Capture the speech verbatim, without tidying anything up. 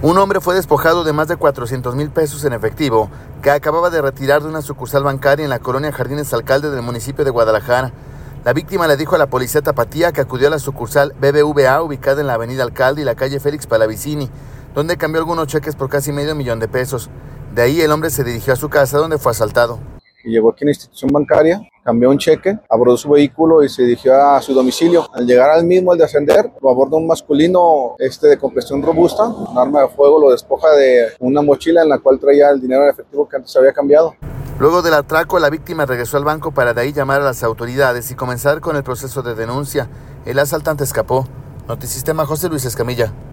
Un hombre fue despojado de más de cuatrocientos mil pesos en efectivo que acababa de retirar de una sucursal bancaria en la colonia Jardines Alcalde del municipio de Guadalajara. La víctima le dijo a la policía tapatía que acudió a la sucursal B B V A ubicada en la avenida Alcalde y la calle Félix Palavicini, donde cambió algunos cheques por casi medio millón de pesos. De ahí el hombre se dirigió a su casa donde fue asaltado. Y llegó aquí a la institución bancaria, cambió un cheque, abordó su vehículo y se dirigió a su domicilio. Al llegar al mismo, al descender, lo aborda un masculino este, de complexión robusta, un arma de fuego, lo despoja de una mochila en la cual traía el dinero en efectivo que antes había cambiado. Luego del atraco, la víctima regresó al banco para de ahí llamar a las autoridades y comenzar con el proceso de denuncia. El asaltante escapó. Notisistema, José Luis Escamilla.